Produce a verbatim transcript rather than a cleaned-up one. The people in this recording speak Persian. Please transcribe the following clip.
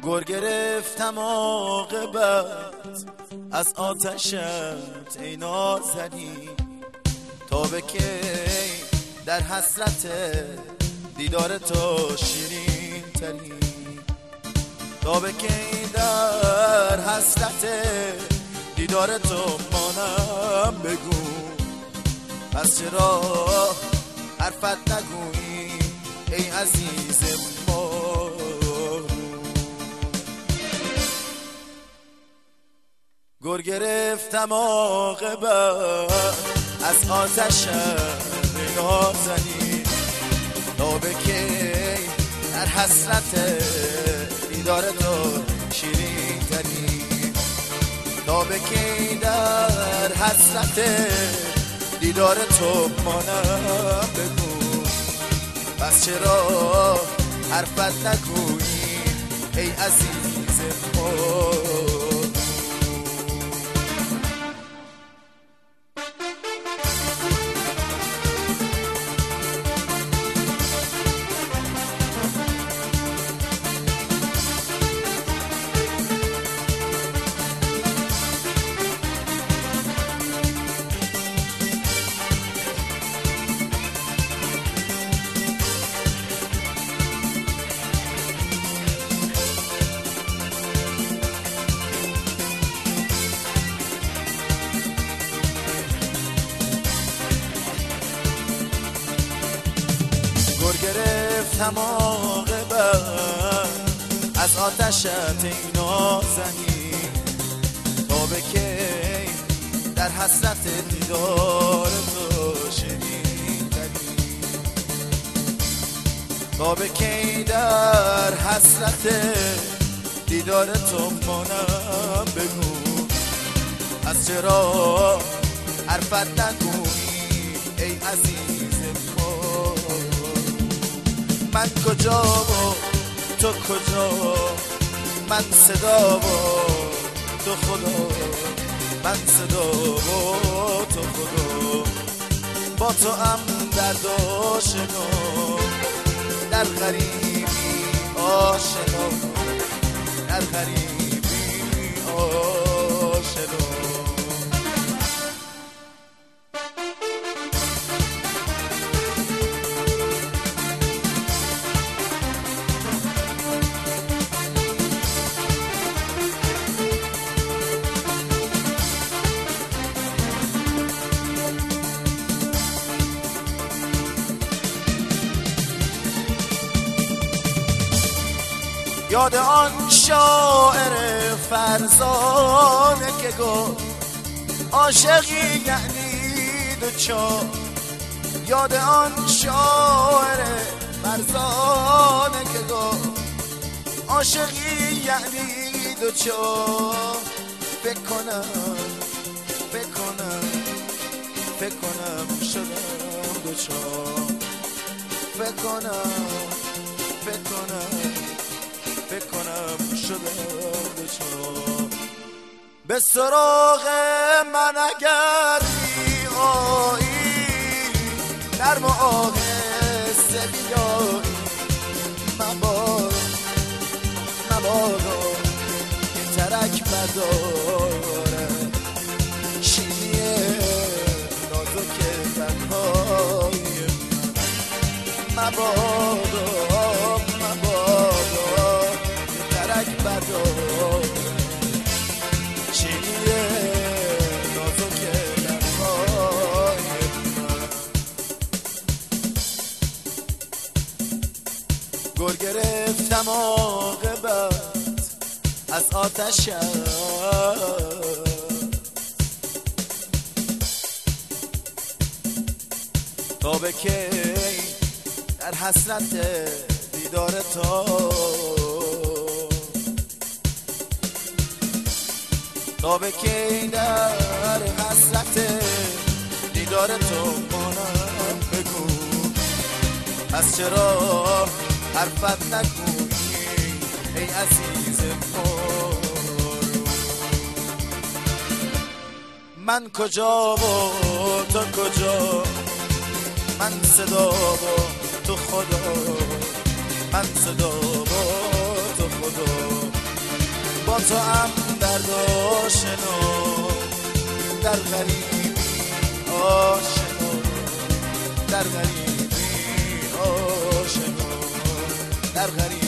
گر گرفتم عاقبت از آتشت ای نازنین، تا به کی در حسرت دیدار تو شیرین ترین، تا به کی در حسرت دیدار تو مانم بگو، پس چرا حرفت نگویی ای عزیز ما. گر گرفتم عاقبت از آتش نازنین، تا به کی در حسرت دیدار تو شیرین ترین، تا به کی در حسرت دیدار تو مانم بگو، پس چرا حرفت نگویی ای عزیز ما. گر گرفتم عاقبت از آتشت ای نازنین، تا به کی در حسرت دیدار تو شیرین ترین، تا به کی در حسرت دیدار تو مانم بگو، از چرا حرفت نگویی ای عزیز ما. من کجا و تو کجا، من صدا و تو خدا، من صدا و تو خدا، با تو هم درد آشنا، در غریبی آشنا، در غریبی آشنا. یاد آن شاعر فرزانه که گفت عاشقی یعنی دوچار، یاد آن شاعر فرزانه که گفت عاشقی یعنی دوچار. فکر کنم فکر کنم فکر کنم شدم دوچار، فکر کنم فکر کنم فکر کنم شدم دوچار. به سراغ من اگر می آیی، نرم و آهسته بیایی، مبادا مبادا که ترک بداره شیری نازک تنهای من، مبادا مبادا ترک بداره شیری نازک لبهای من. گر گرفتم عاقبت از آتشت، تا به کی در حسرت دیدار تو، تا به کی در حسرت دیدار تو مانم بگو، پس چرا حرفت نگویی ای عزیز ما. من کجا و تو کجا، من صدا و تو خدا، من صدا و تو خدا، با تو هم درد آشنا، در غریبی آشنا، در غریبی آشنا، در غریبی